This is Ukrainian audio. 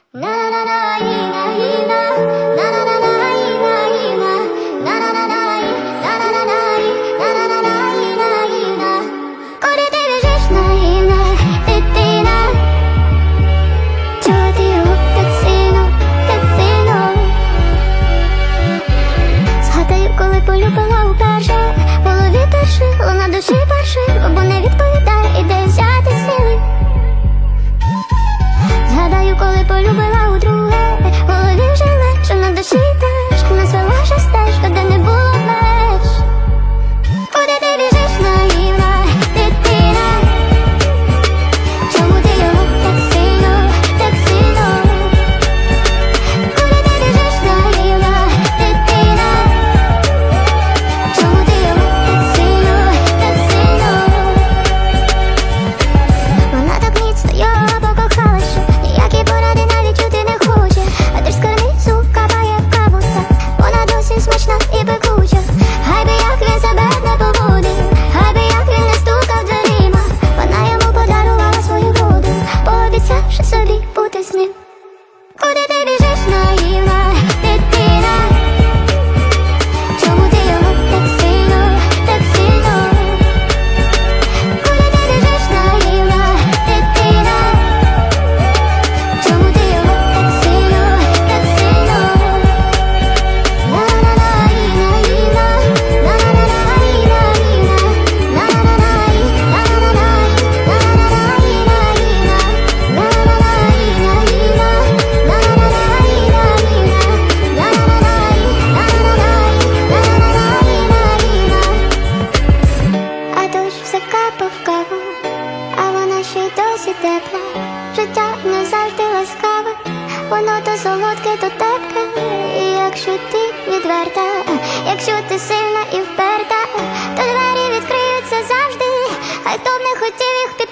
Куди ти біжиш, наївна дитина? Чого ти його так сильно, так сильно? Згадаю, коли полюбила уперше, в голові перше, луна душі перше, бо не відповідає, і де взяти сили. Згадаю, коли полюбила удруге, в голові вже легше, на душі теж, нас вела вже стежка, де не було меж. Куди ти біжиш, наївна дитина? Чому ти його так сильно, так сильно? Куди ти біжиш, наївна дитина? Чому ти його так сильно, так сильно? Вона так міцно його покохала, що ніякі поради навіть чути не хоче. А ти ж з карнизу капає в каву, так вона досі смачна і пекуча. Хай би як він себе не поводив, хай би як він не стукав дверима, вона йому подарувала свою воду, пообіцявши собі бути з ним. Куди ти біжиш, наївна дитина? Чому ти його так сильно, так сильно? Куди ти біжиш, наївна дитина? Чому ти його так сильно, так сильно? А дощ все капав в каву, а вона ще й досі тепла. Життя не завжди ласкаве, воно то солодке, то тепке. І якщо ти відверта, якщо ти сильна і вперта, то двері відкриються завжди, хай хто б не хотів їх